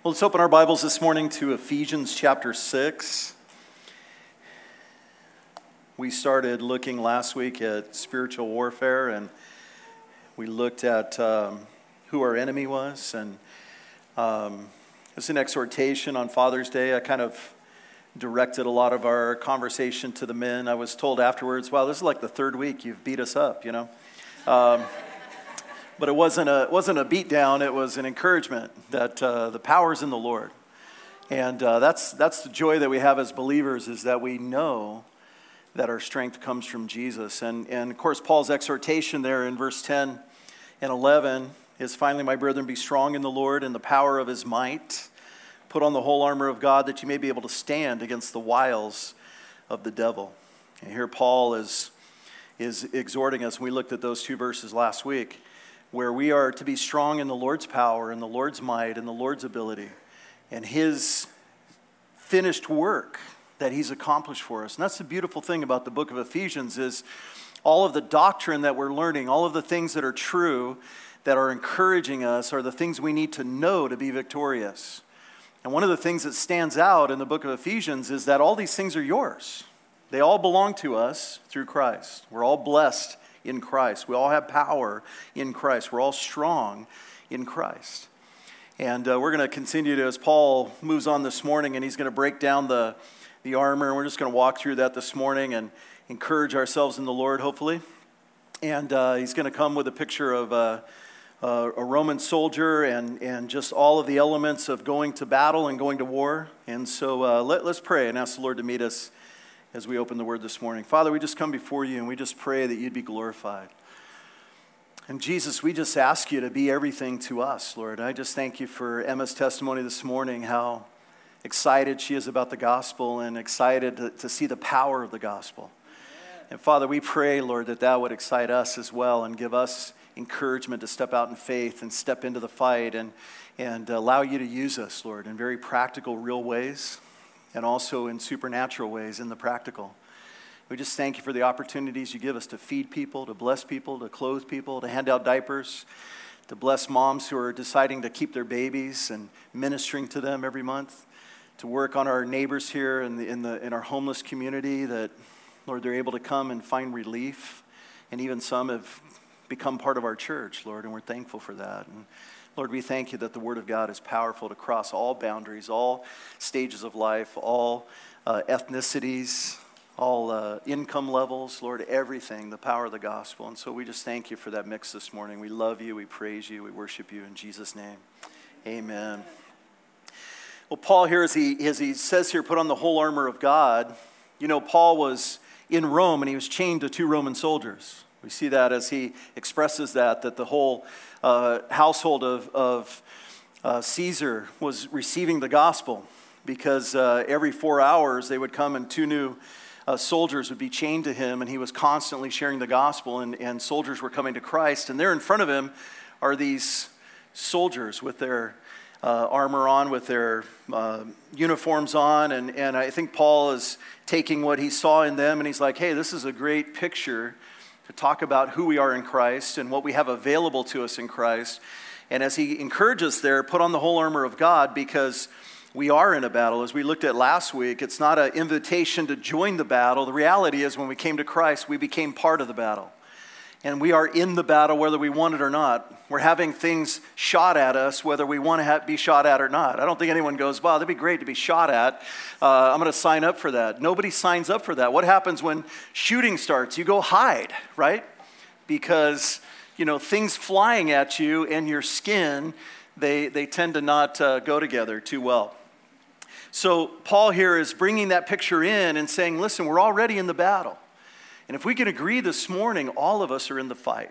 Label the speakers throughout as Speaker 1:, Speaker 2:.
Speaker 1: Well, let's open our Bibles this morning to Ephesians chapter 6. We started looking last week at spiritual warfare, and we looked at who our enemy was. And it's an exhortation on Father's Day. I kind of directed a lot of our conversation to the men. I was told afterwards, wow, this is like the third week you've beat us up, you know. But it wasn't a beat down. It was an encouragement that the power's in the Lord, and that's the joy that we have as believers, is that we know that our strength comes from Jesus. And of course, Paul's exhortation there in verse 10 and 11 is, "Finally, my brethren, be strong in the Lord and the power of His might. Put on the whole armor of God, that you may be able to stand against the wiles of the devil." And here Paul is exhorting us. We looked at those two verses last week, where we are to be strong in the Lord's power and the Lord's might and the Lord's ability and His finished work that He's accomplished for us. And that's the beautiful thing about the book of Ephesians, is all of the doctrine that we're learning, all of the things that are true, that are encouraging us, are the things we need to know to be victorious. And one of the things that stands out in the book of Ephesians is that all these things are yours. They all belong to us through Christ. We're all blessed in Christ. We all have power in Christ. We're all strong in Christ. And we're going to continue to, as Paul moves on this morning, and he's going to break down the armor, and we're just going to walk through that this morning and encourage ourselves in the Lord, hopefully. And he's going to come with a picture of a Roman soldier and just all of the elements of going to battle and going to war. And so let's pray and ask the Lord to meet us as we open the Word this morning. Father, we just come before You and we just pray that You'd be glorified. And Jesus, we just ask You to be everything to us, Lord. I just thank You for Emma's testimony this morning, how excited she is about the gospel and excited to see the power of the gospel. And Father, we pray, Lord, that would excite us as well and give us encouragement to step out in faith and step into the fight and allow You to use us, Lord, in very practical, real ways, and also in supernatural ways in the practical. We just thank You for the opportunities You give us to feed people, to bless people, to clothe people, to hand out diapers, to bless moms who are deciding to keep their babies and ministering to them every month, to work on our neighbors here in our homeless community, that, Lord, they're able to come and find relief, and even some have become part of our church, Lord, and we're thankful for that. And Lord, we thank You that the Word of God is powerful to cross all boundaries, all stages of life, all ethnicities, all income levels, Lord, everything, the power of the gospel. And so we just thank You for that mix this morning. We love You, we praise You, we worship You in Jesus' name. Amen. Well, Paul here, as he says here, put on the whole armor of God. You know, Paul was in Rome and he was chained to two Roman soldiers. We see that as he expresses that the whole household of Caesar was receiving the gospel, because every 4 hours they would come and two new soldiers would be chained to him, and he was constantly sharing the gospel, and soldiers were coming to Christ. And there in front of him are these soldiers with their armor on, with their uniforms on, and I think Paul is taking what he saw in them, and he's like, hey, this is a great picture to talk about who we are in Christ and what we have available to us in Christ. And as he encourages there, put on the whole armor of God, because we are in a battle. As we looked at last week, it's not an invitation to join the battle. The reality is, when we came to Christ, we became part of the battle. And we are in the battle whether we want it or not. We're having things shot at us whether we want to be shot at or not. I don't think anyone goes, wow, that'd be great to be shot at. I'm going to sign up for that. Nobody signs up for that. What happens when shooting starts? You go hide, right? Because, you know, things flying at you and your skin, they tend to not go together too well. So Paul here is bringing that picture in and saying, listen, we're already in the battle. And if we can agree this morning, all of us are in the fight.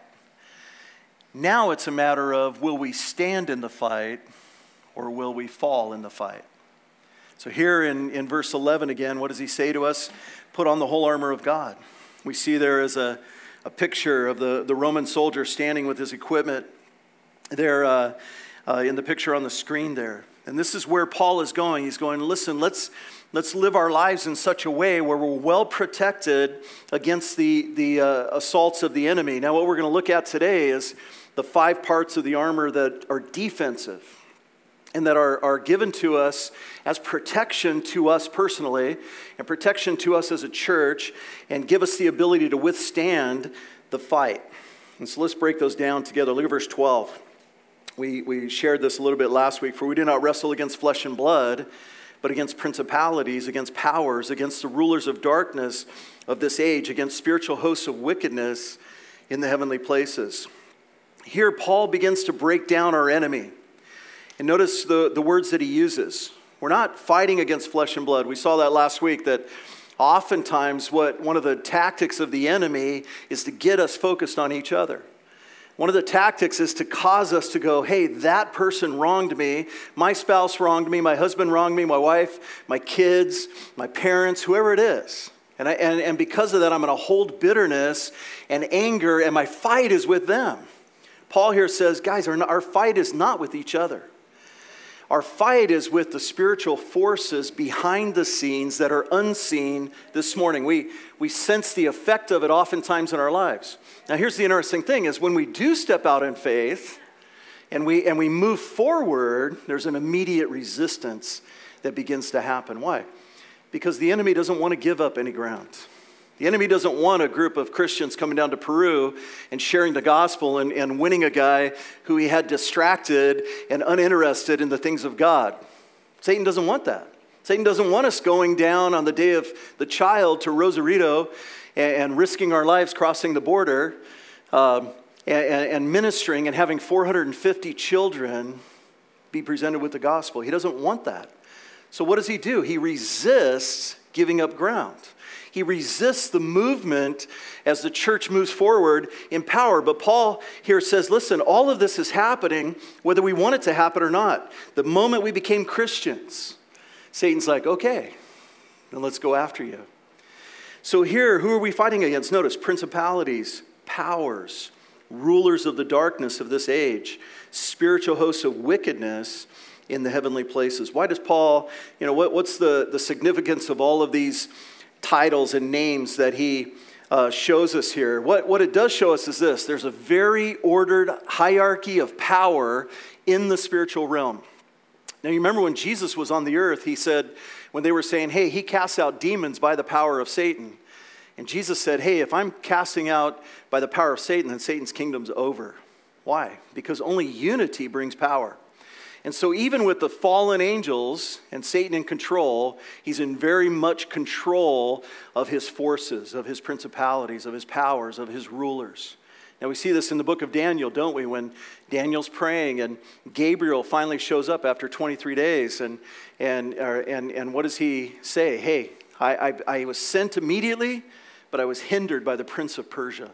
Speaker 1: Now it's a matter of, will we stand in the fight or will we fall in the fight? So here in verse 11 again, what does he say to us? Put on the whole armor of God. We see there is a picture of the Roman soldier standing with his equipment there in the picture on the screen there. And this is where Paul is going. He's going, listen, let's live our lives in such a way where we're well protected against the assaults of the enemy. Now, what we're going to look at today is the 5 parts of the armor that are defensive. and that are given to us as protection to us personally and protection to us as a church, and give us the ability to withstand the fight. And so let's break those down together. Look at verse 12. We shared this a little bit last week. For we do not wrestle against flesh and blood, but against principalities, against powers, against the rulers of darkness of this age, against spiritual hosts of wickedness in the heavenly places. Here Paul begins to break down our enemy. And notice the words that he uses. We're not fighting against flesh and blood. We saw that last week, that oftentimes one of the tactics of the enemy is to get us focused on each other. One of the tactics is to cause us to go, hey, that person wronged me, my spouse wronged me, my husband wronged me, my wife, my kids, my parents, whoever it is. And because of that, I'm going to hold bitterness and anger, and my fight is with them. Paul here says, guys, our fight is not with each other. Our fight is with the spiritual forces behind the scenes that are unseen this morning. We sense the effect of it oftentimes in our lives. Now here's the interesting thing, is when we do step out in faith and we move forward, there's an immediate resistance that begins to happen. Why? Because the enemy doesn't want to give up any ground. The enemy doesn't want a group of Christians coming down to Peru and sharing the gospel and winning a guy who he had distracted and uninterested in the things of God. Satan doesn't want that. Satan doesn't want us going down on the day of the child to Rosarito and risking our lives crossing the border and ministering and having 450 children be presented with the gospel. He doesn't want that. So what does he do? He resists giving up ground. He resists the movement as the church moves forward in power. But Paul here says, listen, all of this is happening whether we want it to happen or not. The moment we became Christians, Satan's like, okay, then let's go after you. So here, who are we fighting against? Notice, principalities, powers, rulers of the darkness of this age, spiritual hosts of wickedness in the heavenly places. Why does Paul, what's the significance of all of these titles and names that he shows us here? What it does show us is this: there's a very ordered hierarchy of power in the spiritual realm. Now you remember when Jesus was on the earth, he said, when they were saying, hey, he casts out demons by the power of Satan. And Jesus said, hey, if I'm casting out by the power of Satan, then Satan's kingdom's over. Why? Because only unity brings power. And so even with the fallen angels and Satan in control, he's in very much control of his forces, of his principalities, of his powers, of his rulers. Now we see this in the book of Daniel, don't we? When Daniel's praying and Gabriel finally shows up after 23 days. And what does he say? Hey, I was sent immediately, but I was hindered by the prince of Persia.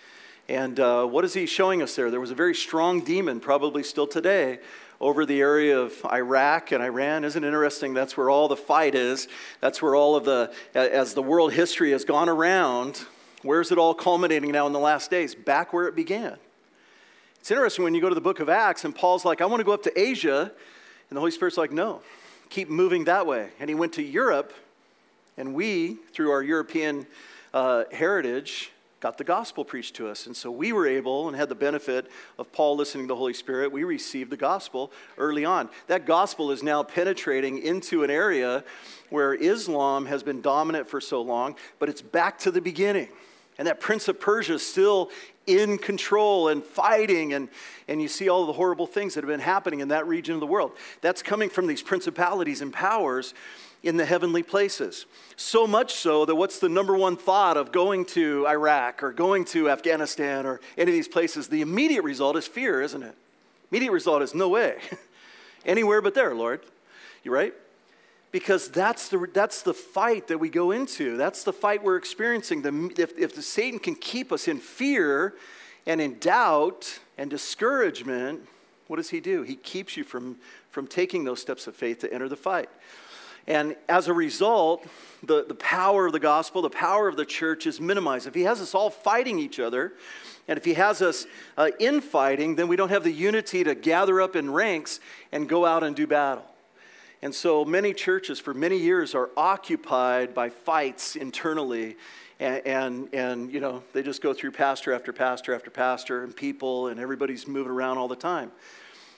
Speaker 1: And what is he showing us there? There was a very strong demon, probably still today, over the area of Iraq and Iran. Isn't it interesting? That's where all the fight is. That's where all of as the world history has gone around, where's it all culminating now in the last days? Back where it began. It's interesting when you go to the book of Acts and Paul's like, I want to go up to Asia. And the Holy Spirit's like, no, keep moving that way. And he went to Europe, and we, through our European heritage, got the gospel preached to us. And so we were able and had the benefit of Paul listening to the Holy Spirit. We received the gospel early on. That gospel is now penetrating into an area where Islam has been dominant for so long, but it's back to the beginning. And that prince of Persia is still in control and fighting, and you see all the horrible things that have been happening in that region of the world. That's coming from these principalities and powers in the heavenly places. So much so that what's the number one thought of going to Iraq or going to Afghanistan or any of these places? The immediate result is fear, isn't it? Immediate result is no way. Anywhere but there, Lord. You right? Because that's the fight that we go into. That's the fight we're experiencing. If the Satan can keep us in fear and in doubt and discouragement, what does he do? He keeps you from taking those steps of faith to enter the fight. And as a result, the power of the gospel, the power of the church is minimized. If he has us all fighting each other, and if he has us infighting, then we don't have the unity to gather up in ranks and go out and do battle. And so many churches for many years are occupied by fights internally, and they just go through pastor after pastor after pastor and people, and everybody's moving around all the time.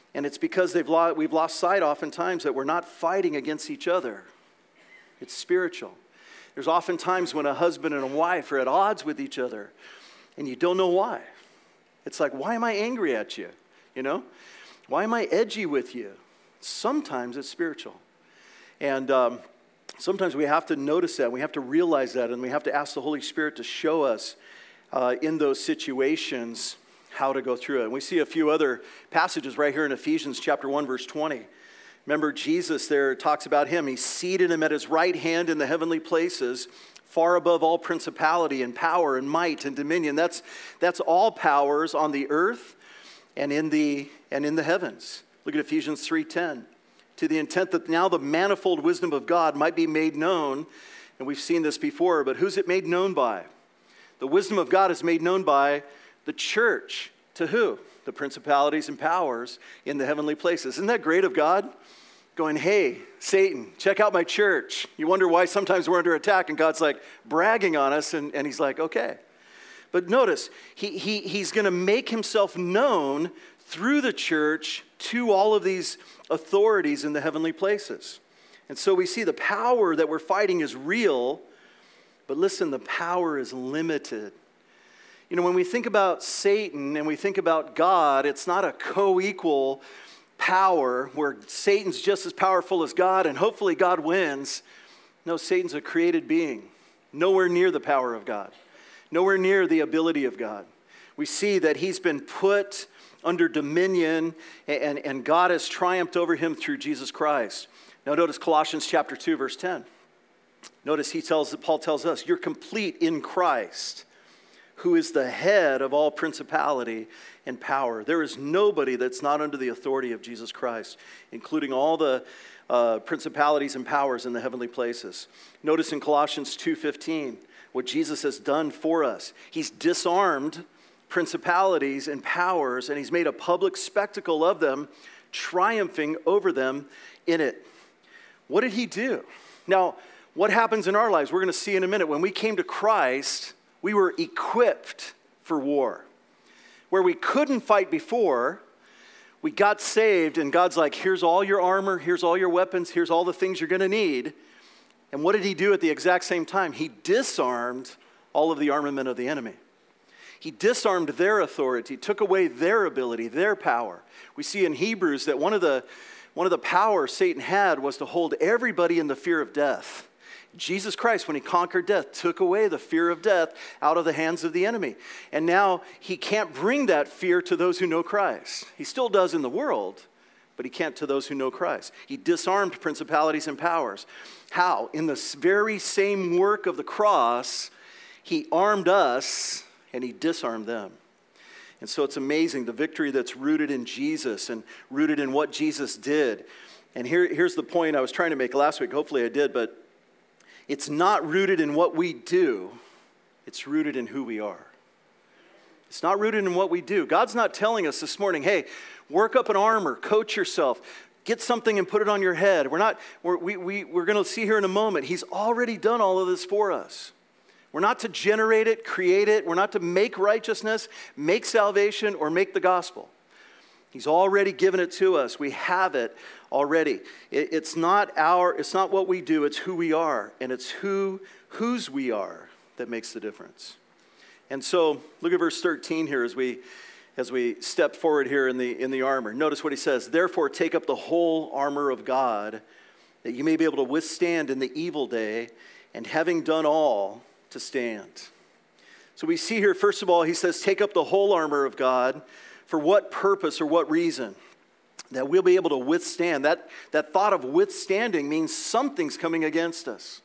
Speaker 1: And it's because we've lost sight oftentimes that we're not fighting against each other. It's spiritual. There's often times when a husband and a wife are at odds with each other, and you don't know why. It's like, why am I angry at you? You know? Why am I edgy with you? Sometimes it's spiritual. And sometimes we have to notice that. We have to realize that, and we have to ask the Holy Spirit to show us in those situations how to go through it. And we see a few other passages right here in Ephesians chapter 1, verse 20. Remember, Jesus there talks about him. He seated him at his right hand in the heavenly places, far above all principality and power and might and dominion. That's all powers on the earth and in the heavens. Look at Ephesians 3:10. To the intent that now the manifold wisdom of God might be made known. And we've seen this before, but who's it made known by? The wisdom of God is made known by the church. To who? The principalities and powers in the heavenly places. Isn't that great of God? Going, hey, Satan, check out my church. You wonder why sometimes we're under attack, and God's like bragging on us, and he's like, okay. But notice, he's going to make himself known through the church to all of these authorities in the heavenly places. And so we see the power that we're fighting is real, but listen, the power is limited. You know, when we think about Satan and we think about God, it's not a co-equal power where Satan's just as powerful as God and hopefully God wins. No, Satan's a created being, nowhere near the power of God, nowhere near the ability of God. We see that he's been put under dominion and God has triumphed over him through Jesus Christ. Now notice Colossians chapter 2, verse 10. Notice Paul tells us, you're complete in Christ, who is the head of all principality and power. There is nobody that's not under the authority of Jesus Christ, including all the principalities and powers in the heavenly places. Notice in Colossians 2:15, what Jesus has done for us. He's disarmed principalities and powers, and he's made a public spectacle of them, triumphing over them in it. What did he do? Now, what happens in our lives? We're going to see in a minute. When we came to Christ, we were equipped for war. Where we couldn't fight before, we got saved, and God's like, here's all your armor, here's all your weapons, here's all the things you're going to need. And what did he do at the exact same time? He disarmed all of the armament of the enemy. He disarmed their authority, took away their ability, their power. We see in Hebrews that one of the powers Satan had was to hold everybody in the fear of death. Jesus Christ, when he conquered death, took away the fear of death out of the hands of the enemy. And now he can't bring that fear to those who know Christ. He still does in the world, but he can't to those who know Christ. He disarmed principalities and powers. How? In the very same work of the cross, he armed us and he disarmed them. And so it's amazing, the victory that's rooted in Jesus and rooted in what Jesus did. And here's the point I was trying to make last week. Hopefully I did, but it's not rooted in what we do. It's rooted in who we are. It's not rooted in what we do. God's not telling us this morning, hey, work up an armor, coach yourself, get something and put it on your head. We're going to see here in a moment, he's already done all of this for us. We're not to generate it, create it. We're not to make righteousness, make salvation, or make the gospel. He's already given it to us. We have it already. It's not what we do, it's who we are. And it's whose we are that makes the difference. And so look at verse 13 here as we step forward here in the armor. Notice what he says, therefore take up the whole armor of God, that you may be able to withstand in the evil day, and having done all, to stand. So we see here, first of all, he says, take up the whole armor of God. For what purpose or what reason? That we'll be able to withstand. That thought of withstanding means something's coming against us.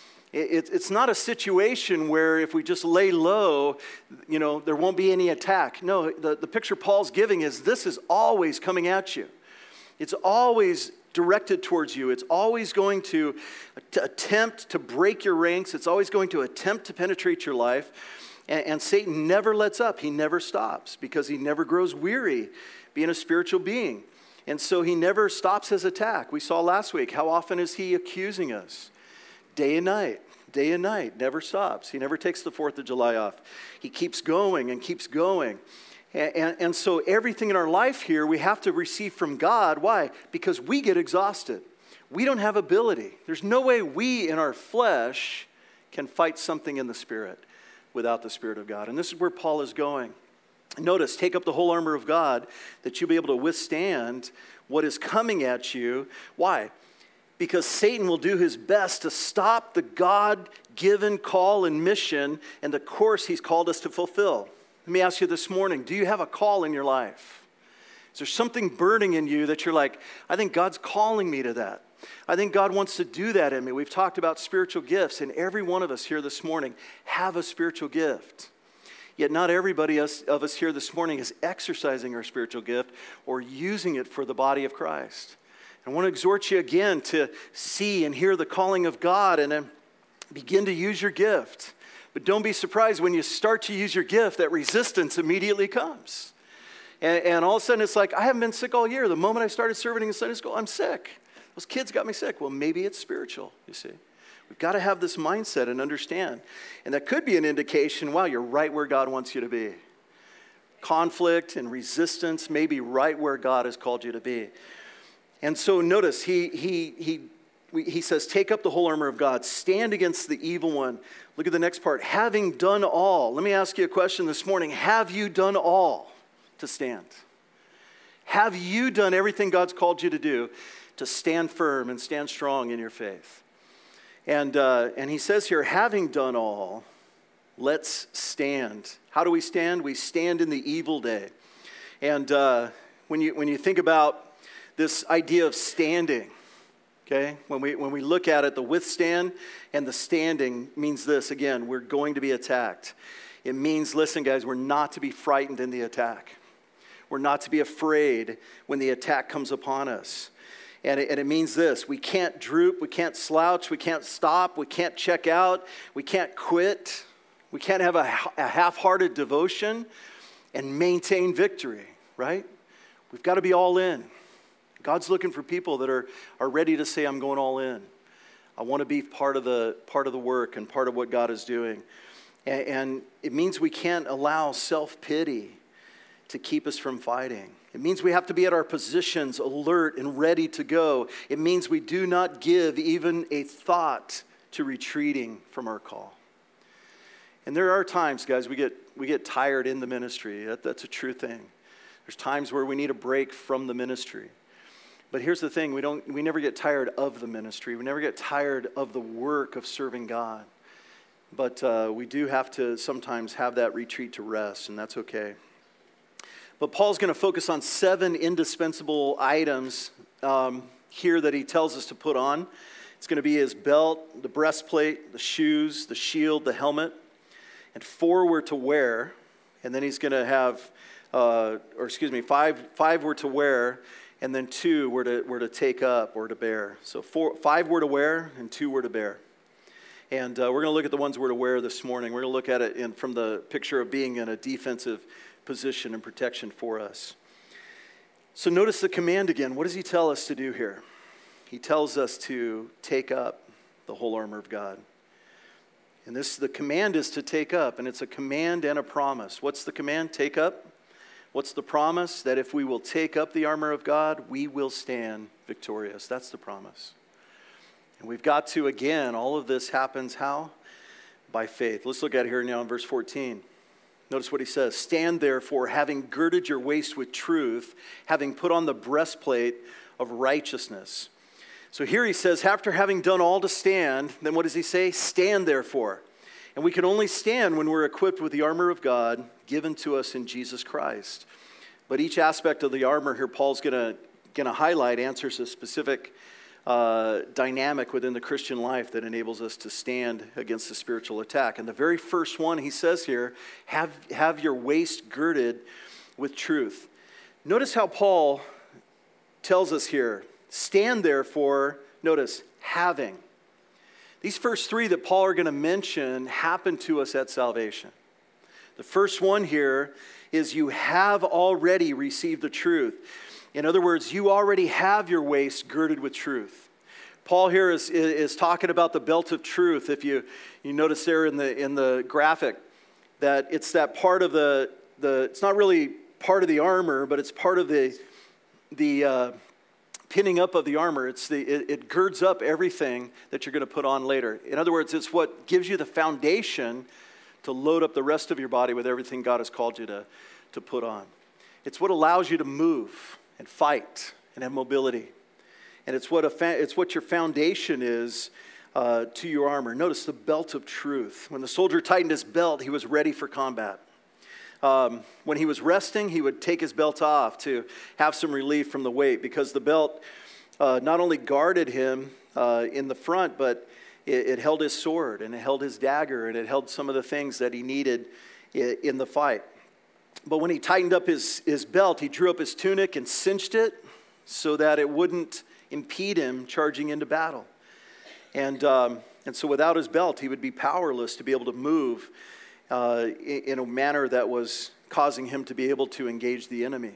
Speaker 1: It's not a situation where if we just lay low, there won't be any attack. No, the picture Paul's giving is this is always coming at you. It's always directed towards you. It's always going to attempt to break your ranks. It's always going to attempt to penetrate your life. And Satan never lets up. He never stops because he never grows weary being a spiritual being. And so he never stops his attack. We saw last week, how often is he accusing us? Day and night, never stops. He never takes the 4th of July off. He keeps going and keeps going. And so everything in our life here we have to receive from God. Why? Because we get exhausted. We don't have ability. There's no way we in our flesh can fight something in the Spirit without the Spirit of God. And this is where Paul is going. Notice, take up the whole armor of God that you'll be able to withstand what is coming at you. Why? Because Satan will do his best to stop the God-given call and mission and the course he's called us to fulfill. Let me ask you this morning, do you have a call in your life? Is there something burning in you that you're like, I think God's calling me to that. I think God wants to do that in me. We've talked about spiritual gifts, and every one of us here this morning have a spiritual gift. Yet not everybody of us here this morning is exercising our spiritual gift or using it for the body of Christ. I want to exhort you again to see and hear the calling of God and then begin to use your gift. But don't be surprised when you start to use your gift that resistance immediately comes. And all of a sudden it's like, I haven't been sick all year. The moment I started serving in Sunday school, I'm sick. Those kids got me sick. Well, maybe it's spiritual, you see. We've got to have this mindset and understand. And that could be an indication, wow, you're right where God wants you to be. Conflict and resistance may be right where God has called you to be. And so notice, he says, take up the whole armor of God. Stand against the evil one. Look at the next part. Having done all. Let me ask you a question this morning. Have you done all to stand? Have you done everything God's called you to do to stand firm and stand strong in your faith? And he says here, having done all, let's stand. How do we stand? We stand in the evil day. And when you think about this idea of standing, okay, when we look at it, the withstand and the standing means this. Again, we're going to be attacked. It means, listen, guys, we're not to be frightened in the attack. We're not to be afraid when the attack comes upon us. And it means this, we can't droop, we can't slouch, we can't stop, we can't check out, we can't quit, we can't have a half-hearted devotion and maintain victory, right? We've got to be all in. God's looking for people that are ready to say, I'm going all in. I want to be part of the work and part of what God is doing. And it means we can't allow self-pity to keep us from fighting. It means we have to be at our positions, alert and ready to go. It means we do not give even a thought to retreating from our call. And there are times, guys, we get tired in the ministry. That's a true thing. There's times where we need a break from the ministry. But here's the thing, we never get tired of the ministry. We never get tired of the work of serving God. But we do have to sometimes have that retreat to rest, and that's okay. But Paul's going to focus on 7 indispensable items here that he tells us to put on. It's going to be his belt, the breastplate, the shoes, the shield, the helmet. And 4 we're to wear. And then he's going to have, 5 we're to wear. And then 2 we're to take up or to bear. So 5 we're to wear and 2 we're to bear. And we're going to look at the ones we're to wear this morning. We're going to look at it from the picture of being in a defensive position and protection for us. So notice the command again. What does he tell us to do here? He tells us to take up the whole armor of God. And the command is to take up, and it's a command and a promise. What's the command? Take up. What's the promise? That if we will take up the armor of God, we will stand victorious. That's the promise. And we've got to, again, all of this happens how? By faith. Let's look at it here now in verse 14. Notice what he says. Stand therefore, having girded your waist with truth, having put on the breastplate of righteousness. So here he says, after having done all to stand, then what does he say? Stand therefore. And we can only stand when we're equipped with the armor of God given to us in Jesus Christ. But each aspect of the armor here Paul's going to highlight answers a specific dynamic within the Christian life that enables us to stand against the spiritual attack. And the very first one he says here, have your waist girded with truth. Notice how Paul tells us here, stand therefore, notice, having. These first 3 that Paul are going to mention happen to us at salvation. The first one here is you have already received the truth. In other words, you already have your waist girded with truth. Paul here is talking about the belt of truth. If you notice there in the graphic that it's that part of it's not really part of the armor, but it's part of the pinning up of the armor. It girds up everything that you're going to put on later. In other words, it's what gives you the foundation to load up the rest of your body with everything God has called you to put on. It's what allows you to move and fight and have mobility. And it's what your foundation is to your armor. Notice the belt of truth. When the soldier tightened his belt, he was ready for combat. When he was resting, he would take his belt off to have some relief from the weight, because the belt not only guarded him in the front, but it held his sword, and it held his dagger, and it held some of the things that he needed in the fight. But when he tightened up his belt, he drew up his tunic and cinched it so that it wouldn't impede him charging into battle. And so without his belt, he would be powerless to be able to move in a manner that was causing him to be able to engage the enemy.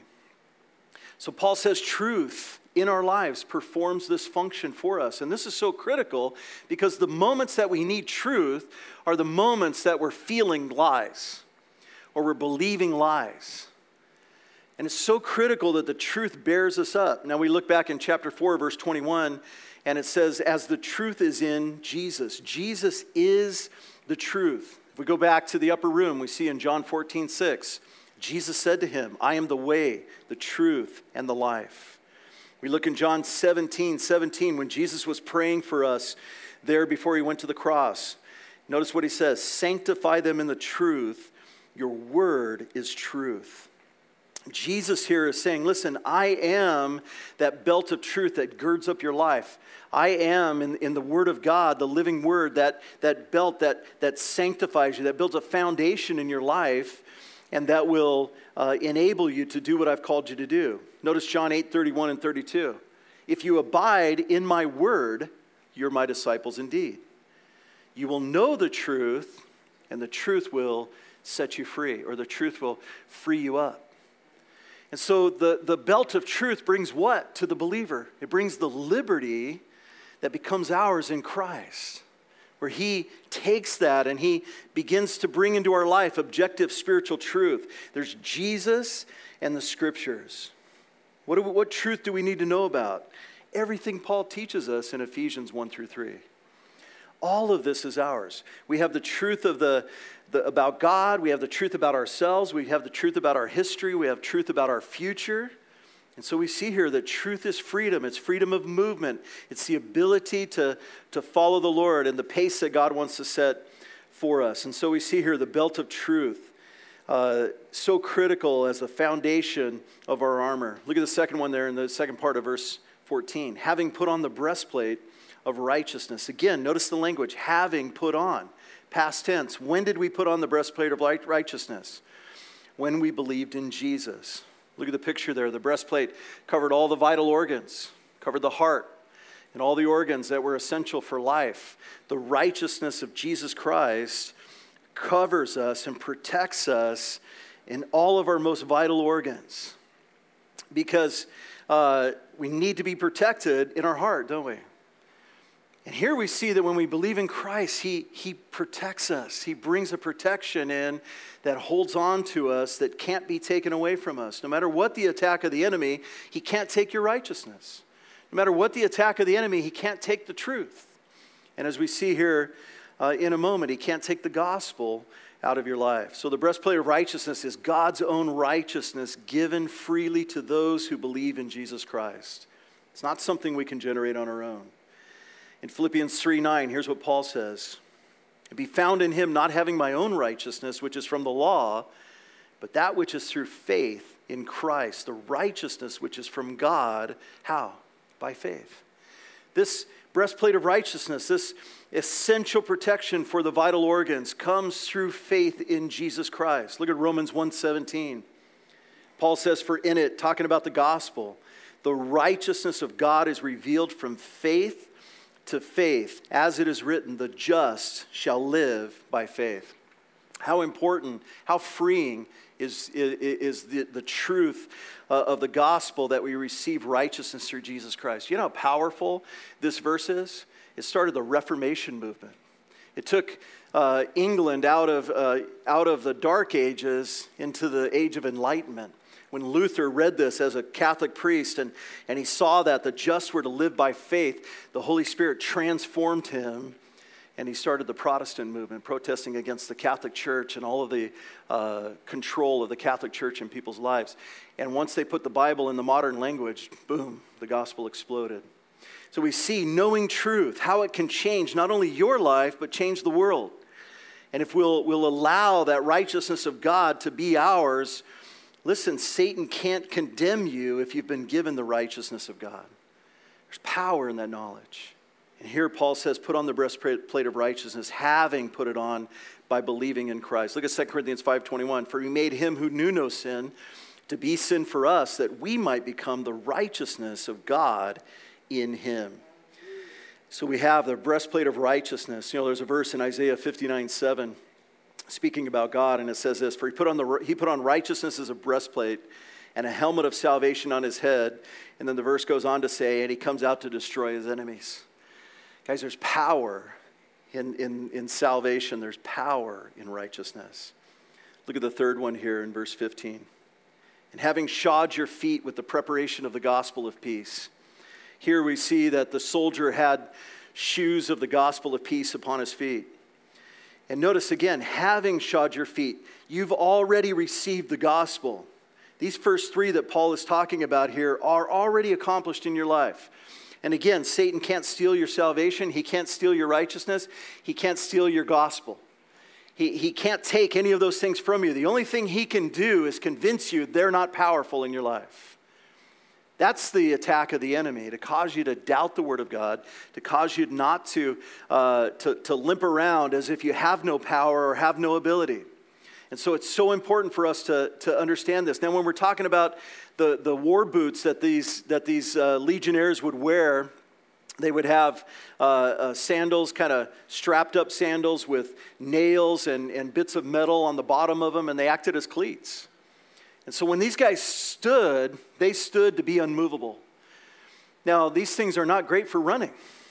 Speaker 1: So Paul says truth in our lives performs this function for us. And this is so critical, because the moments that we need truth are the moments that we're feeling lies or we're believing lies. And it's so critical that the truth bears us up. Now we look back in chapter 4, verse 21, and it says, as the truth is in Jesus. Jesus is the truth. If we go back to the upper room, we see in John 14:6, Jesus said to him, I am the way, the truth, and the life. We look in John 17:17, when Jesus was praying for us there before he went to the cross. Notice what he says, sanctify them in the truth. Your word is truth. Jesus here is saying, listen, I am that belt of truth that girds up your life. I am in the Word of God, the living Word, that belt that sanctifies you, that builds a foundation in your life, and that will enable you to do what I've called you to do. Notice John 8:31 and 32. If you abide in my word, you're my disciples indeed. You will know the truth, and the truth will set you free, or the truth will free you up. And so the belt of truth brings what to the believer? It brings the liberty that becomes ours in Christ, where he takes that and he begins to bring into our life objective spiritual truth. There's Jesus and the Scriptures. What truth do we need to know about? Everything Paul teaches us in Ephesians 1 through 3. All of this is ours. We have the truth of about God. We have the truth about ourselves. We have the truth about our history. We have truth about our future. And so we see here that truth is freedom. It's freedom of movement. It's the ability to follow the Lord and the pace that God wants to set for us. And so we see here the belt of truth, so critical as the foundation of our armor. Look at the second one there in the second part of verse 14. Having put on the breastplate of righteousness. Again, notice the language, having put on. Past tense. When did we put on the breastplate of righteousness? When we believed in Jesus. Look at the picture there. The breastplate covered all the vital organs, covered the heart, and all the organs that were essential for life. The righteousness of Jesus Christ covers us and protects us in all of our most vital organs. Because we need to be protected in our heart, don't we? And here we see that when we believe in Christ, He protects us. He brings a protection in that holds on to us, that can't be taken away from us. No matter what the attack of the enemy, he can't take your righteousness. No matter what the attack of the enemy, he can't take the truth. And as we see here in a moment, he can't take the gospel out of your life. So the breastplate of righteousness is God's own righteousness given freely to those who believe in Jesus Christ. It's not something we can generate on our own. In Philippians 3:9, here's what Paul says. Be found in him, not having my own righteousness, which is from the law, but that which is through faith in Christ, the righteousness which is from God. How? By faith. This breastplate of righteousness, this essential protection for the vital organs, comes through faith in Jesus Christ. Look at Romans 1:17. Paul says, for in it, talking about the gospel, the righteousness of God is revealed from faith to faith, as it is written, the just shall live by faith. How important, how freeing is the truth of the gospel that we receive righteousness through Jesus Christ. You know how powerful this verse is? It started the Reformation movement. It took England out of the Dark Ages into the Age of Enlightenment. When Luther read this as a Catholic priest and he saw that the just were to live by faith, the Holy Spirit transformed him, and he started the Protestant movement, protesting against the Catholic Church and all of the control of the Catholic Church in people's lives. And once they put the Bible in the modern language, boom, the gospel exploded. So we see knowing truth, how it can change not only your life, but change the world. And if we'll allow that righteousness of God to be ours, listen, Satan can't condemn you if you've been given the righteousness of God. There's power in that knowledge. And here Paul says, put on the breastplate of righteousness, having put it on by believing in Christ. Look at 2 Corinthians 5:21. For he made him who knew no sin to be sin for us, that we might become the righteousness of God in him. So we have the breastplate of righteousness. You know, there's a verse in Isaiah 59:7 speaking about God, and it says this, for he put on righteousness as a breastplate and a helmet of salvation on his head. And then the verse goes on to say, and he comes out to destroy his enemies. Guys, there's power in salvation. There's power in righteousness. Look at the third one here in verse 15. And having shod your feet with the preparation of the gospel of peace. Here we see that the soldier had shoes of the gospel of peace upon his feet. And notice again, having shod your feet, you've already received the gospel. These first three that Paul is talking about here are already accomplished in your life. And again, Satan can't steal your salvation. He can't steal your righteousness. He can't steal your gospel. He can't take any of those things from you. The only thing he can do is convince you they're not powerful in your life. That's the attack of the enemy, to cause you to doubt the word of God, to cause you not to limp around as if you have no power or have no ability. And so it's so important for us to understand this. Now, when we're talking about the war boots that these legionnaires would wear, they would have sandals, kind of strapped up sandals with nails and bits of metal on the bottom of them, and they acted as cleats. And so when these guys stood, they stood to be unmovable. Now, these things are not great for running.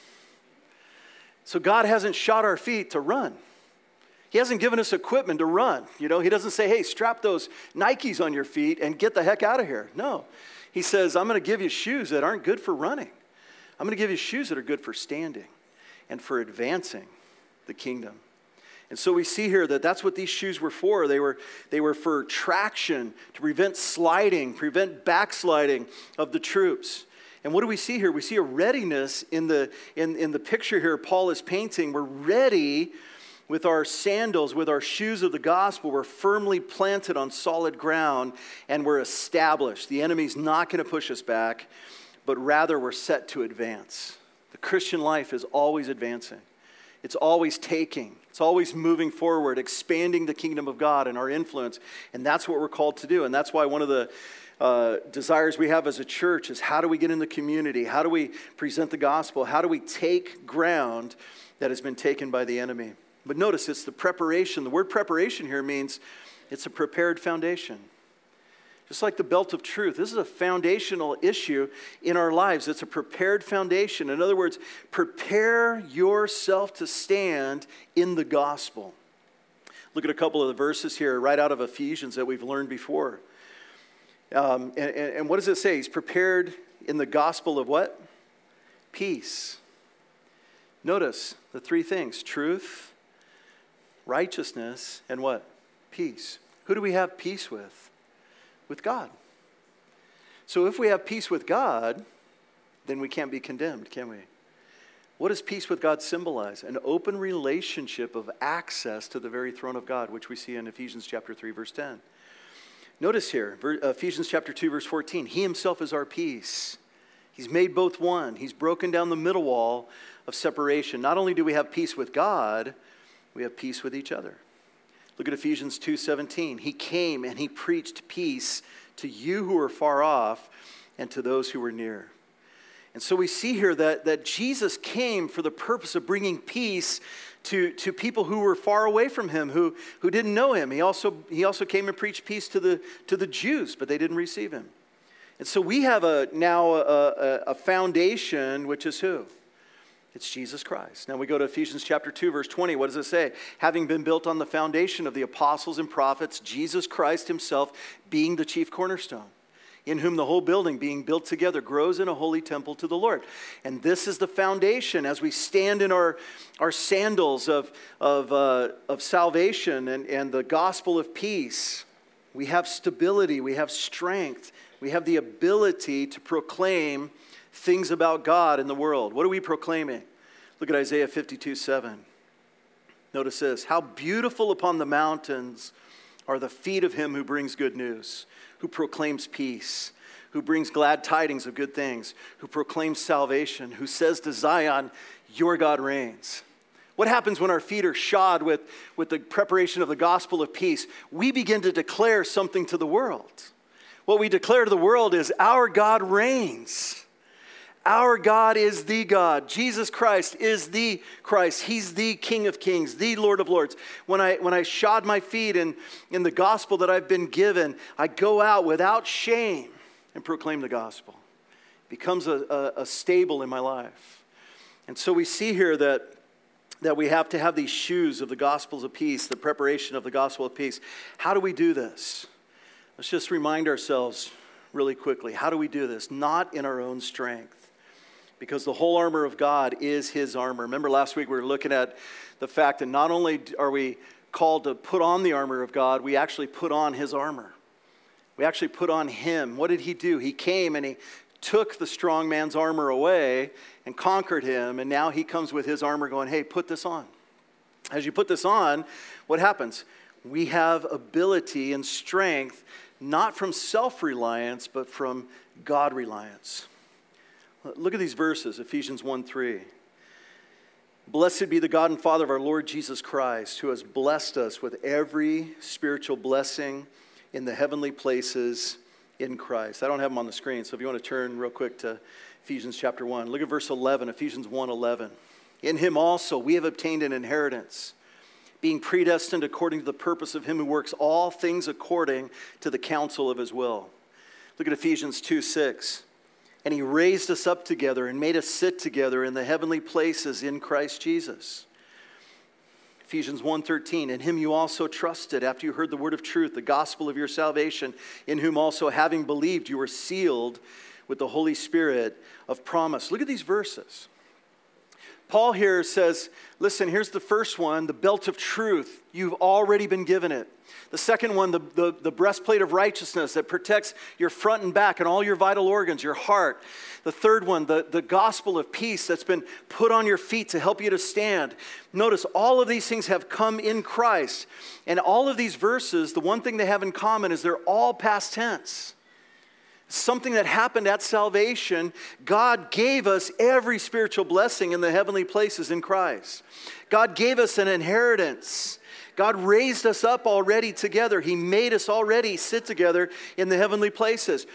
Speaker 1: So God hasn't shod our feet to run. He hasn't given us equipment to run. You know, he doesn't say, hey, strap those Nikes on your feet and get the heck out of here. No. He says, I'm going to give you shoes that aren't good for running. I'm going to give you shoes that are good for standing and for advancing the kingdom. And so we see here that that's what these shoes were for. They were for traction, to prevent sliding, prevent backsliding of the troops. And what do we see here? We see a readiness in the picture here Paul is painting. We're ready with our sandals, with our shoes of the gospel. We're firmly planted on solid ground, and we're established. The enemy's not going to push us back, but rather we're set to advance. The Christian life is always advancing. It's always taking. It's always moving forward, expanding the kingdom of God and our influence. And that's what we're called to do. And that's why one of the desires we have as a church is, how do we get in the community? How do we present the gospel? How do we take ground that has been taken by the enemy? But notice, it's the preparation. The word preparation here means it's a prepared foundation. Just like the belt of truth, this is a foundational issue in our lives. It's a prepared foundation. In other words, prepare yourself to stand in the gospel. Look at a couple of the verses here right out of Ephesians that we've learned before. And what does it say? He's prepared in the gospel of what? Peace. Notice the three things: truth, righteousness, and what? Peace. Who do we have peace with? With God. So if we have peace with God, then we can't be condemned, can we? What does peace with God symbolize? An open relationship of access to the very throne of God, which we see in Ephesians chapter 3, verse 10. Notice here, Ephesians chapter 2, verse 14. He himself is our peace. He's made both one. He's broken down the middle wall of separation. Not only do we have peace with God, we have peace with each other. Look at Ephesians 2:17. He came and he preached peace to you who are far off and to those who were near. And so we see here that Jesus came for the purpose of bringing peace to people who were far away from him, who didn't know him. He also came and preached peace to the Jews, but they didn't receive him. And so we have now a foundation, which is who? It's Jesus Christ. Now we go to Ephesians chapter 2, verse 20. What does it say? Having been built on the foundation of the apostles and prophets, Jesus Christ himself being the chief cornerstone, in whom the whole building being built together grows in a holy temple to the Lord. And this is the foundation as we stand in our sandals of salvation and the gospel of peace. We have stability, we have strength, we have the ability to proclaim things about God in the world. What are we proclaiming? Look at Isaiah 52:7. Notice this. How beautiful upon the mountains are the feet of him who brings good news, who proclaims peace, who brings glad tidings of good things, who proclaims salvation, who says to Zion, your God reigns. What happens when our feet are shod with the preparation of the gospel of peace? We begin to declare something to the world. What we declare to the world is our God reigns. Our God is the God. Jesus Christ is the Christ. He's the King of Kings, the Lord of Lords. When I shod my feet in the gospel that I've been given, I go out without shame and proclaim the gospel. It becomes a stable in my life. And so we see here that we have to have these shoes of the gospels of peace, the preparation of the gospel of peace. How do we do this? Let's just remind ourselves really quickly. How do we do this? Not in our own strength. Because the whole armor of God is his armor. Remember last week we were looking at the fact that not only are we called to put on the armor of God, we actually put on his armor. We actually put on him. What did he do? He came and he took the strong man's armor away and conquered him. And now he comes with his armor going, hey, put this on. As you put this on, what happens? We have ability and strength, not from self-reliance, but from God-reliance. Look at these verses, Ephesians 1:3. Blessed be the God and Father of our Lord Jesus Christ, who has blessed us with every spiritual blessing in the heavenly places in Christ. I don't have them on the screen, so if you want to turn real quick to Ephesians chapter 1. Look at verse 11, Ephesians 1:11. In him also we have obtained an inheritance, being predestined according to the purpose of him who works all things according to the counsel of his will. Look at Ephesians 2:6. And he raised us up together and made us sit together in the heavenly places in Christ Jesus. Ephesians 1:13, in him you also trusted after you heard the word of truth, the gospel of your salvation, in whom also having believed you were sealed with the Holy Spirit of promise. Look at these verses. Paul here says, listen, here's the first one, the belt of truth. You've already been given it. The second one, the breastplate of righteousness that protects your front and back and all your vital organs, your heart. The third one, the gospel of peace that's been put on your feet to help you to stand. Notice all of these things have come in Christ. And all of these verses, the one thing they have in common is they're all past tense. Something that happened at salvation. God gave us every spiritual blessing in the heavenly places in Christ. God gave us an inheritance. God raised us up already together. He made us already sit together in the heavenly places.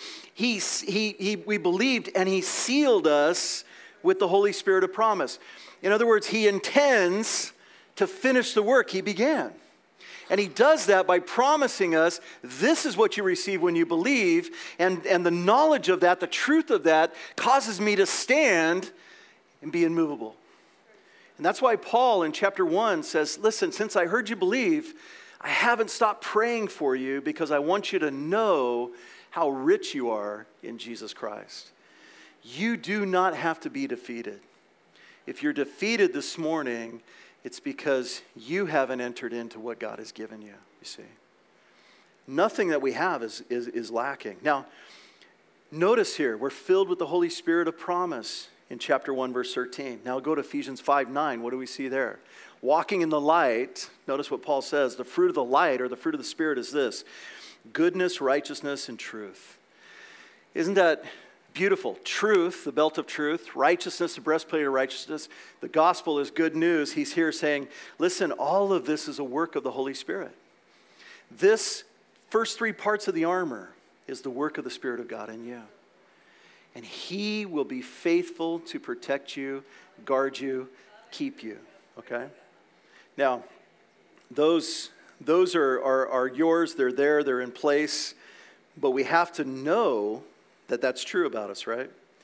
Speaker 1: We believed and he sealed us with the Holy Spirit of promise. In other words, he intends to finish the work he began. And he does that by promising us, this is what you receive when you believe. And the knowledge of that, the truth of that, causes me to stand and be immovable. And that's why Paul in chapter 1 says, listen, since I heard you believe, I haven't stopped praying for you because I want you to know how rich you are in Jesus Christ. You do not have to be defeated. If you're defeated this morning, it's because you haven't entered into what God has given you, you see. Nothing that we have is lacking. Now, notice here, we're filled with the Holy Spirit of promise in chapter 1, verse 13. Now go to Ephesians 5:9. What do we see there? Walking in the light, notice what Paul says, the fruit of the light or the fruit of the Spirit is this: goodness, righteousness, and truth. Isn't that beautiful? Truth, the belt of truth, righteousness, the breastplate of righteousness. The gospel is good news. He's here saying, listen, all of this is a work of the Holy Spirit. This first three parts of the armor is the work of the Spirit of God in you. And he will be faithful to protect you, guard you, keep you. Okay? Now, those are yours. They're there. They're in place. But we have to know that that's true about us, right?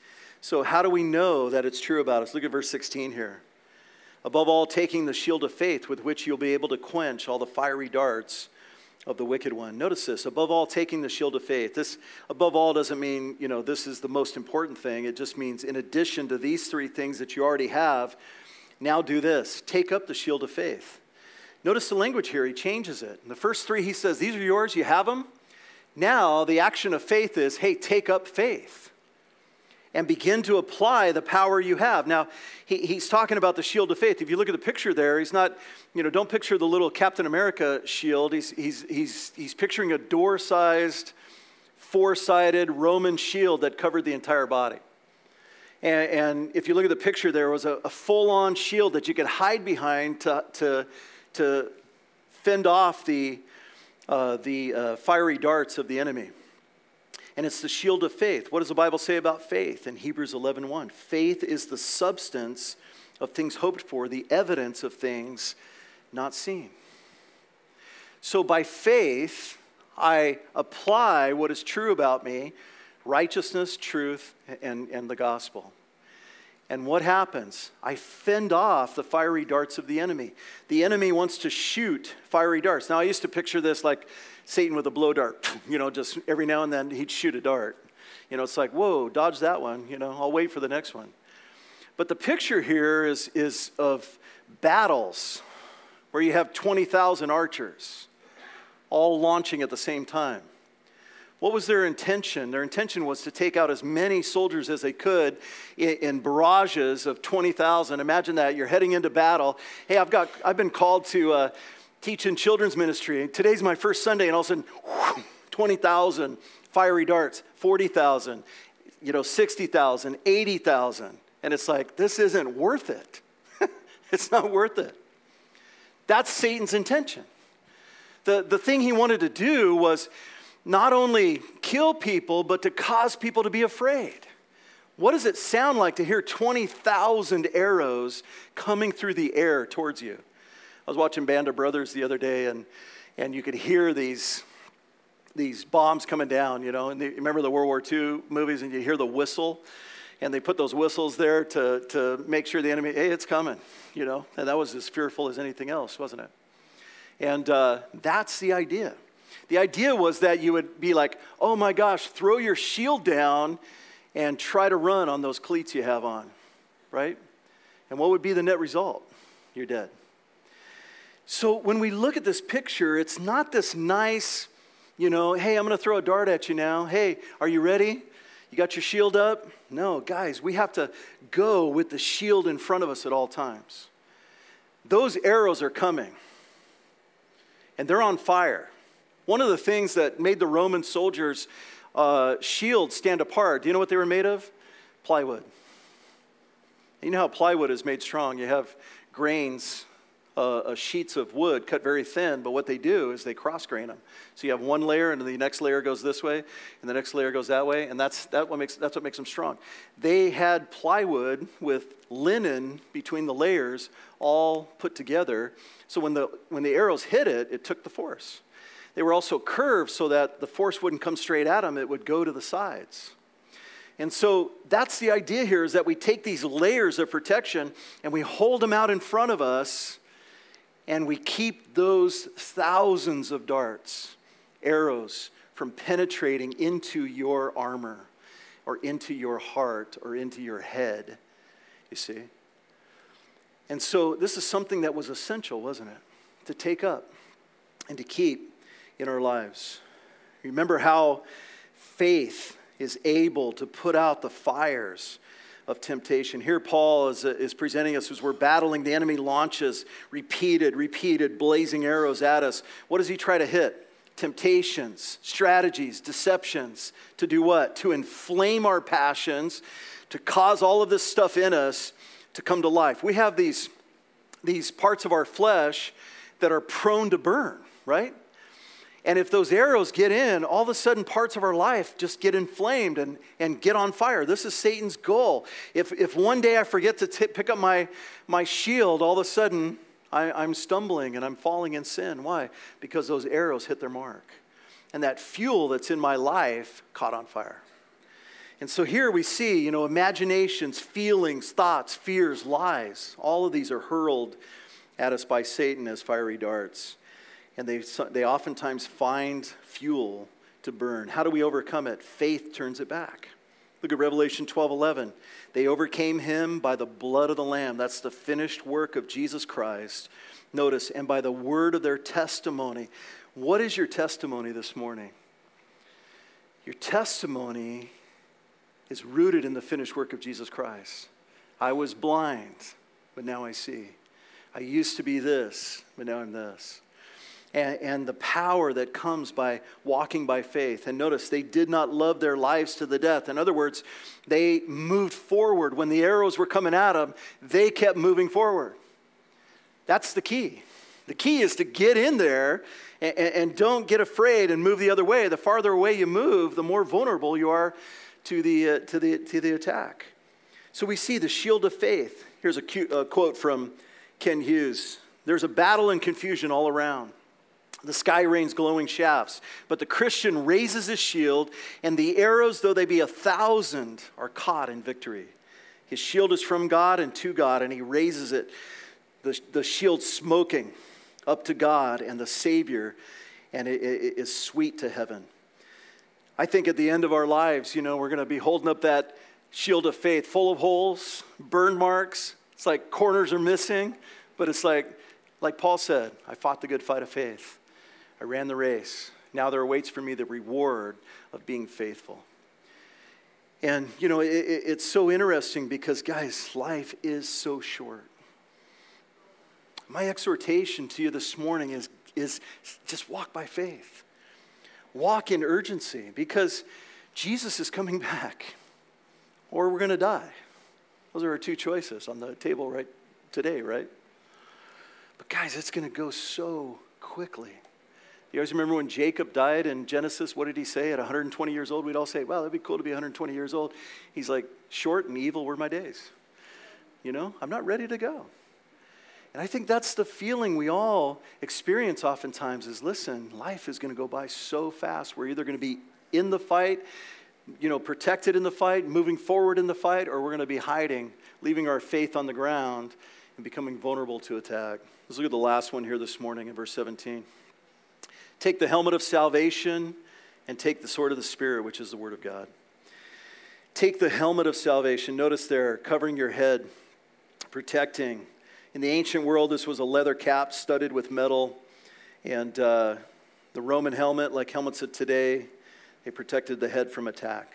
Speaker 1: So how do we know that it's true about us? Look at verse 16 here. Above all, taking the shield of faith with which you'll be able to quench all the fiery darts of the wicked one. Notice this, above all, taking the shield of faith. This, above all, doesn't mean, this is the most important thing. It just means in addition to these three things that you already have, now do this. Take up the shield of faith. Notice the language here. He changes it. In the first three, he says, these are yours. You have them. Now, the action of faith is, hey, take up faith and begin to apply the power you have. Now, he's talking about the shield of faith. If you look at the picture there, he's not, don't picture the little Captain America shield. He's picturing a door-sized, four-sided Roman shield that covered the entire body. And if you look at the picture, there was a full-on shield that you could hide behind to fend off the fiery darts of the enemy. And it's the shield of faith. What does the Bible say about faith? In Hebrews 11:1, faith is the substance of things hoped for, the evidence of things not seen. So by faith, I apply what is true about me, righteousness, truth, and the gospel. And what happens? I fend off the fiery darts of the enemy. The enemy wants to shoot fiery darts. Now, I used to picture this like Satan with a blow dart. Just every now and then he'd shoot a dart. It's like, whoa, dodge that one. I'll wait for the next one. But the picture here is of battles where you have 20,000 archers all launching at the same time. What was their intention? Their intention was to take out as many soldiers as they could in barrages of 20,000. Imagine that. You're heading into battle. Hey, I've been called to teach in children's ministry. Today's my first Sunday, and all of a sudden, 20,000 fiery darts, 40,000, 60,000, 80,000. And it's like, this isn't worth it. It's not worth it. That's Satan's intention. The thing he wanted to do was not only kill people, but to cause people to be afraid. What does it sound like to hear 20,000 arrows coming through the air towards you? I was watching Band of Brothers the other day, and you could hear these bombs coming down, and remember the World War II movies, and you hear the whistle, and they put those whistles there to make sure the enemy, hey, it's coming, and that was as fearful as anything else, wasn't it? And that's the idea. The idea was that you would be like, oh my gosh, throw your shield down and try to run on those cleats you have on, right? And what would be the net result? You're dead. So when we look at this picture, it's not this nice, hey, I'm going to throw a dart at you now. Hey, are you ready? You got your shield up? No, guys, we have to go with the shield in front of us at all times. Those arrows are coming, and they're on fire. One of the things that made the Roman soldiers' shields stand apart, do you know what they were made of? Plywood. You know how plywood is made strong. You have grains, sheets of wood cut very thin, but what they do is they cross-grain them. So you have one layer, and the next layer goes this way, and the next layer goes that way, and that's what makes them strong. They had plywood with linen between the layers all put together, so when the arrows hit it, it took the force. They were also curved so that the force wouldn't come straight at them, it would go to the sides. And so that's the idea here, is that we take these layers of protection and we hold them out in front of us, and we keep those thousands of darts, arrows, from penetrating into your armor or into your heart or into your head, you see. And so this is something that was essential, wasn't it? To take up and to keep in our lives. Remember how faith is able to put out the fires of temptation. Here Paul is presenting us as we're battling. The enemy launches repeated blazing arrows at us. What does he try to hit? Temptations, strategies, deceptions. To do what? To inflame our passions, to cause all of this stuff in us to come to life. We have these parts of our flesh that are prone to burn, right? And if those arrows get in, all of a sudden parts of our life just get inflamed and get on fire. This is Satan's goal. If one day I forget to pick up my shield, all of a sudden I'm stumbling and I'm falling in sin. Why? Because those arrows hit their mark. And that fuel that's in my life caught on fire. And so here we see, imaginations, feelings, thoughts, fears, lies. All of these are hurled at us by Satan as fiery darts. And they oftentimes find fuel to burn. How do we overcome it? Faith turns it back. Look at Revelation 12:11. They overcame him by the blood of the Lamb. That's the finished work of Jesus Christ. Notice, and by the word of their testimony. What is your testimony this morning? Your testimony is rooted in the finished work of Jesus Christ. I was blind, but now I see. I used to be this, but now I'm this. And the power that comes by walking by faith. And notice, they did not love their lives to the death. In other words, they moved forward. When the arrows were coming at them, they kept moving forward. That's the key. The key is to get in there and don't get afraid and move the other way. The farther away you move, the more vulnerable you are to the attack. So we see the shield of faith. Here's a quote from Ken Hughes. There's a battle and confusion all around. The sky rains glowing shafts, but the Christian raises his shield, and the arrows, though they be 1,000, are caught in victory. His shield is from God and to God, and he raises it, the shield smoking up to God and the Savior, and it is sweet to heaven. I think at the end of our lives, we're going to be holding up that shield of faith full of holes, burn marks. It's like corners are missing, but it's like Paul said, I fought the good fight of faith. I ran the race. Now there awaits for me the reward of being faithful. And, it's so interesting because, guys, life is so short. My exhortation to you this morning is just walk by faith. Walk in urgency because Jesus is coming back or we're going to die. Those are our two choices on the table right today, right? But guys, it's going to go so quickly. You guys remember when Jacob died in Genesis? What did he say? At 120 years old, we'd all say, wow, that'd be cool to be 120 years old. He's like, short and evil were my days. I'm not ready to go. And I think that's the feeling we all experience oftentimes is, listen, life is going to go by so fast. We're either going to be in the fight, protected in the fight, moving forward in the fight, or we're going to be hiding, leaving our faith on the ground and becoming vulnerable to attack. Let's look at the last one here this morning in verse 17. Take the helmet of salvation and take the sword of the Spirit, which is the word of God. Take the helmet of salvation. Notice there, covering your head, protecting. In the ancient world, this was a leather cap studded with metal. And the Roman helmet, like helmets of today, they protected the head from attack.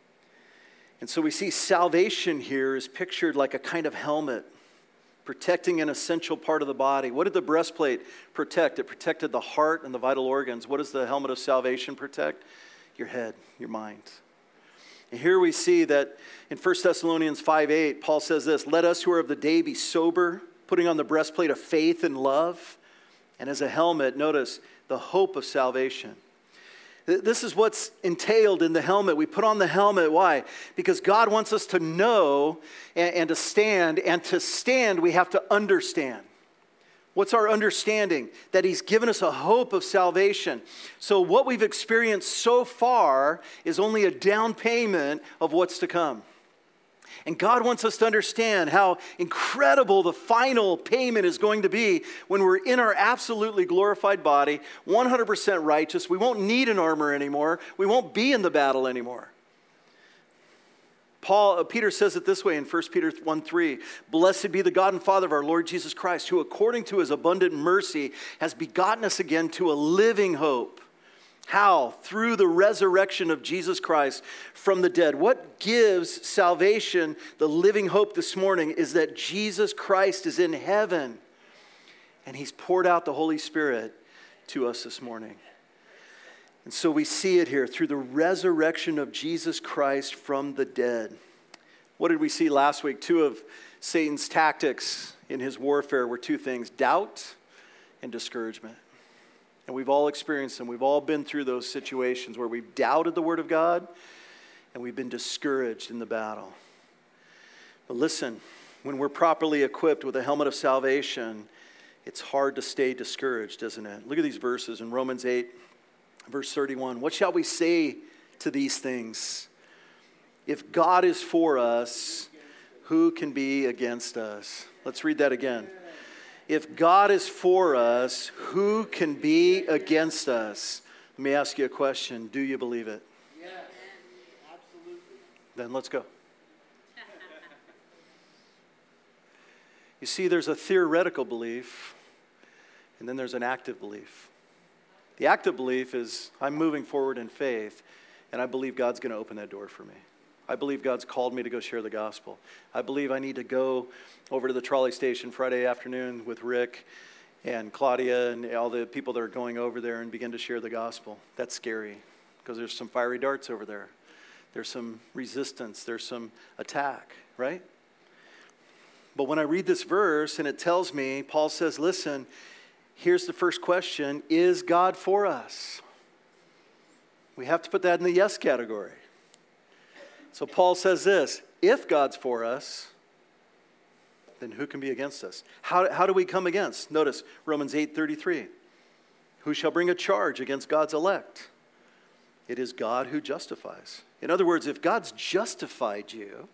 Speaker 1: And so we see salvation here is pictured like a kind of helmet, protecting an essential part of the body. What did the breastplate protect? It protected the heart and the vital organs. What does the helmet of salvation protect? Your head, your mind. And here we see that in 1 Thessalonians 5:8, Paul says this, let us who are of the day be sober, putting on the breastplate of faith and love, and as a helmet, notice, the hope of salvation. This is what's entailed in the helmet. We put on the helmet. Why? Because God wants us to know and to stand. And to stand, we have to understand. What's our understanding? That He's given us a hope of salvation. So what we've experienced so far is only a down payment of what's to come. And God wants us to understand how incredible the final payment is going to be when we're in our absolutely glorified body, 100% righteous. We won't need an armor anymore. We won't be in the battle anymore. Peter says it this way in 1 Peter 1:3, blessed be the God and Father of our Lord Jesus Christ, who according to His abundant mercy has begotten us again to a living hope. How? Through the resurrection of Jesus Christ from the dead. What gives salvation the living hope this morning is that Jesus Christ is in heaven and He's poured out the Holy Spirit to us this morning. And so we see it here through the resurrection of Jesus Christ from the dead. What did we see last week? Two of Satan's tactics in his warfare were two things, doubt and discouragement. And we've all experienced them. We've all been through those situations where we've doubted the Word of God and we've been discouraged in the battle. But listen, when we're properly equipped with a helmet of salvation, it's hard to stay discouraged, isn't it? Look at these verses in Romans 8, verse 31. What shall we say to these things? If God is for us, who can be against us? Let's read that again. If God is for us, who can be against us? Let me ask you a question. Do you believe it?
Speaker 2: Yes, absolutely.
Speaker 1: Then let's go. You see, there's a theoretical belief, and then there's an active belief. The active belief is I'm moving forward in faith, and I believe God's going to open that door for me. I believe God's called me to go share the gospel. I believe I need to go over to the trolley station Friday afternoon with Rick and Claudia and all the people that are going over there and begin to share the gospel. That's scary because there's some fiery darts over there. There's some resistance. There's some attack, right? But when I read this verse and it tells me, Paul says, listen, here's the first question. Is God for us? We have to put that in the yes category. So Paul says this, if God's for us, then who can be against us? How do we come against? Notice Romans 8:33. Who shall bring a charge against God's elect? It is God who justifies. In other words, if God's justified you,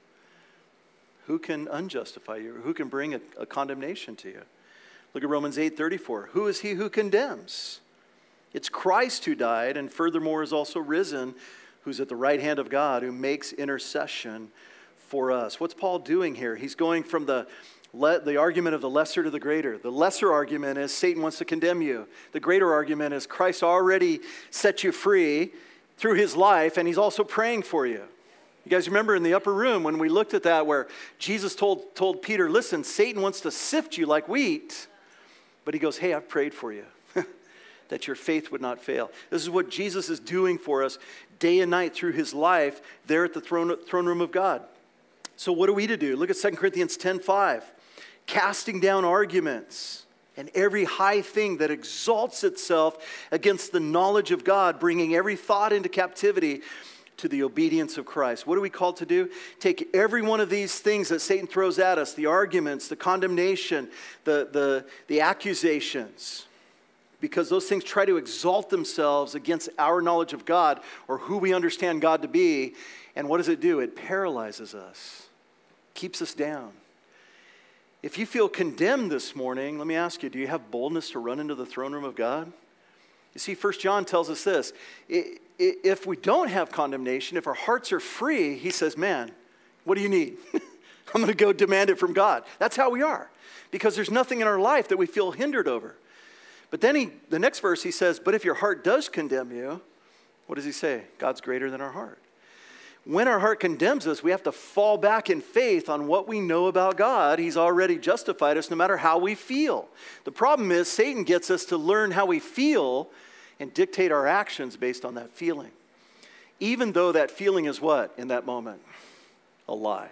Speaker 1: who can unjustify you? Or who can bring a condemnation to you? Look at Romans 8:34. Who is he who condemns? It's Christ who died and furthermore is also risen, who's at the right hand of God, who makes intercession for us. What's Paul doing here? He's going from the argument of the lesser to the greater. The lesser argument is Satan wants to condemn you. The greater argument is Christ already set you free through his life, and he's also praying for you. You guys remember in the upper room when we looked at that where Jesus told Peter, listen, Satan wants to sift you like wheat, but he goes, hey, I've prayed for you. That your faith would not fail. This is what Jesus is doing for us day and night through his life there at the throne room of God. So what are we to do? Look at 2 Corinthians 10:5. Casting down arguments and every high thing that exalts itself against the knowledge of God, bringing every thought into captivity to the obedience of Christ. What are we called to do? Take every one of these things that Satan throws at us, the arguments, the condemnation, the accusations, because those things try to exalt themselves against our knowledge of God or who we understand God to be. And what does it do? It paralyzes us, keeps us down. If you feel condemned this morning, let me ask you, do you have boldness to run into the throne room of God? You see, 1 John tells us this. If we don't have condemnation, if our hearts are free, he says, man, what do you need? I'm going to go demand it from God. That's how we are. Because there's nothing in our life that we feel hindered over. But then the next verse he says, but if your heart does condemn you, what does he say? God's greater than our heart. When our heart condemns us, we have to fall back in faith on what we know about God. He's already justified us no matter how we feel. The problem is Satan gets us to learn how we feel and dictate our actions based on that feeling. Even though that feeling is what in that moment? A lie.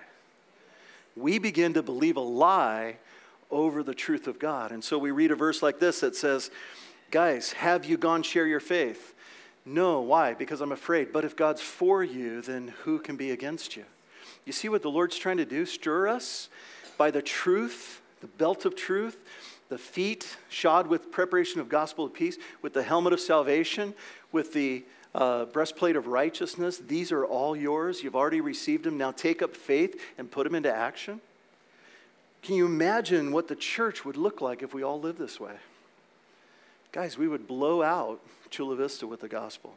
Speaker 1: We begin to believe a lie over the truth of God. And so we read a verse like this that says, guys, have you gone share your faith? No, why? Because I'm afraid. But if God's for you, then who can be against you? You see what the Lord's trying to do? Stir us by the truth, the belt of truth, the feet shod with preparation of gospel of peace, with the helmet of salvation, with the breastplate of righteousness. These are all yours. You've already received them. Now take up faith and put them into action. Can you imagine what the church would look like if we all lived this way? Guys, we would blow out Chula Vista with the gospel.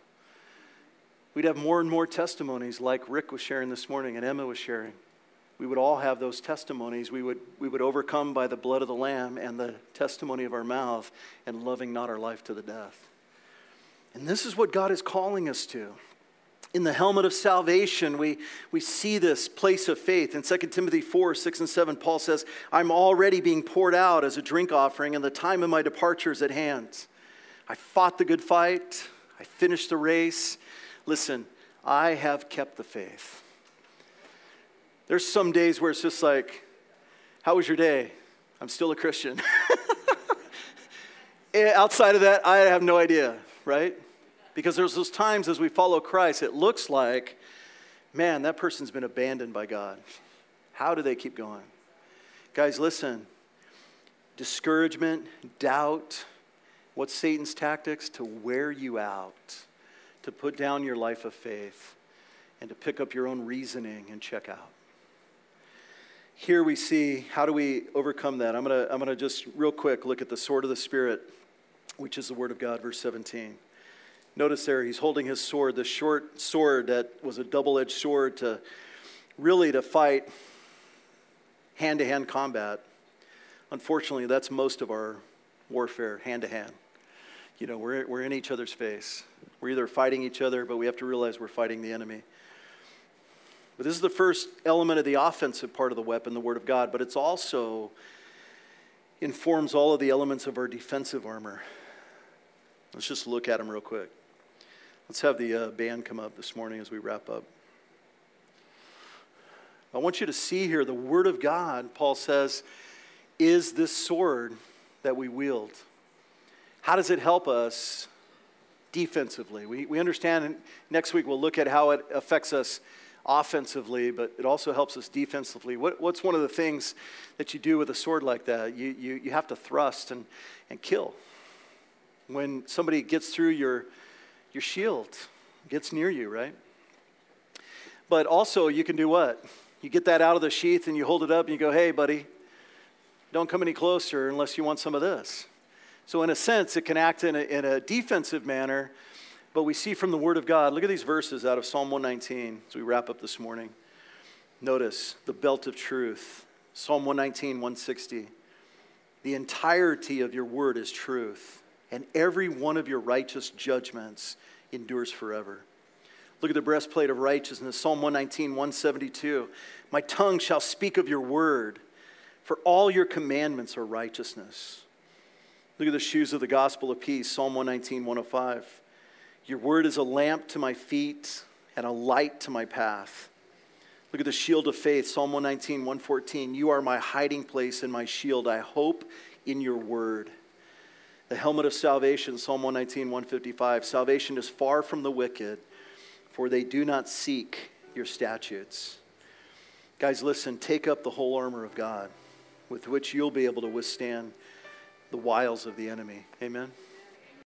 Speaker 1: We'd have more and more testimonies like Rick was sharing this morning and Emma was sharing. We would all have those testimonies. We would overcome by the blood of the Lamb and the testimony of our mouth and loving not our life to the death. And this is what God is calling us to. In the helmet of salvation, we see this place of faith. In 2 Timothy 4, 6 and 7, Paul says, I'm already being poured out as a drink offering, and the time of my departure is at hand. I fought the good fight. I finished the race. Listen, I have kept the faith. There's some days where it's just like, how was your day? I'm still a Christian. Outside of that, I have no idea, right? Because there's those times as we follow Christ, it looks like, man, that person's been abandoned by God. How do they keep going? Guys, listen. Discouragement, doubt, what's Satan's tactics? To wear you out, to put down your life of faith. and to pick up your own reasoning and check out. Here we see, how do we overcome that? I'm gonna just real quick look at the sword of the Spirit, which is the Word of God, verse 17. Notice there, he's holding his sword, the short sword that was a double-edged sword to fight hand-to-hand combat. Unfortunately, that's most of our warfare, hand-to-hand. You know, we're in each other's face. We're either fighting each other, but we have to realize we're fighting the enemy. But this is the first element of the offensive part of the weapon, the Word of God, but it's also informs all of the elements of our defensive armor. Let's just look at them real quick. Let's have the band come up this morning as we wrap up. I want you to see here the Word of God, Paul says, is this sword that we wield. How does it help us defensively? We understand, and next week we'll look at how it affects us offensively, but it also helps us defensively. What's one of the things that you do with a sword like that? You have to thrust and kill. When somebody gets through your shield, gets near you, right? But also you can do what? You get that out of the sheath and you hold it up and you go, hey, buddy, don't come any closer unless you want some of this. So in a sense, it can act in a defensive manner, but we see from the Word of God, look at these verses out of Psalm 119 as we wrap up this morning. Notice the belt of truth. Psalm 119, 160. The entirety of your word is truth, and every one of your righteous judgments endures forever. Look at the breastplate of righteousness. Psalm 119, 172. My tongue shall speak of your word, for all your commandments are righteousness. Look at the shoes of the gospel of peace. Psalm 119, 105. Your word is a lamp to my feet and a light to my path. Look at the shield of faith. Psalm 119, 114. You are my hiding place and my shield. I hope in your word. The helmet of salvation. Psalm 119, 155. Salvation is far from the wicked, for they do not seek your statutes. Guys, listen, take up the whole armor of God, with which you'll be able to withstand the wiles of the enemy. Amen.